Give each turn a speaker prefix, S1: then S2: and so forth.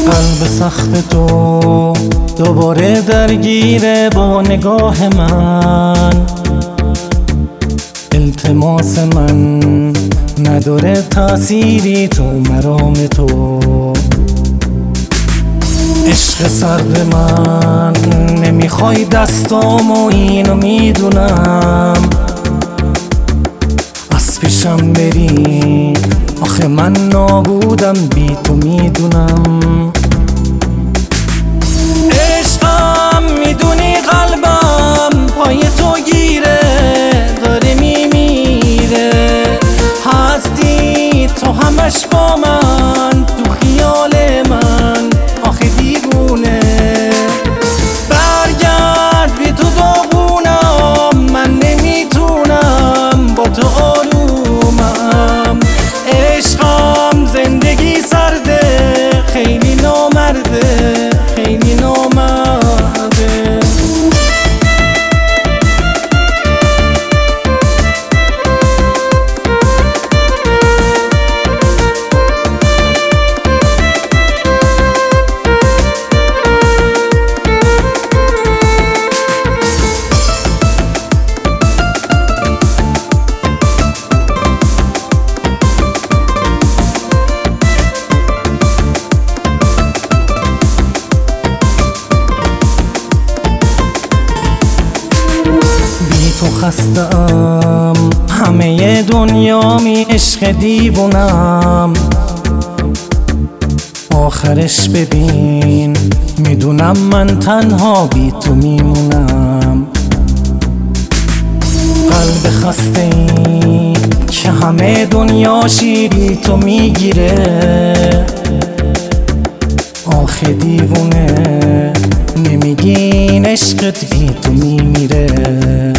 S1: قلب سخت تو دوباره درگیره با نگاه من، التماس من نداره تأثیری تو مرام تو. عشق سرد من نمیخوای دستامو، اینو میدونم، از پیشم بری آخه من نابودم بی تو میدونم. عشقم میدونی قلبم پای تو گیره داره میمیره، هستی تو همش با من تو خیال من آخه دیوونه. برگرد بی تو داغونم، من نمیتونم با تو آرومم. عشقم زندگی سرده، خیلی نامرده، خیلی نامرده. تو خستم همه دنیامی عشق دیوونم، آخرش ببین میدونم من تنها بی تو میمونم. قلب خسته ای که همه دنیاشی بی تو میگیره، آخه دیوونه نمیگین عشقت بی تو میمیره.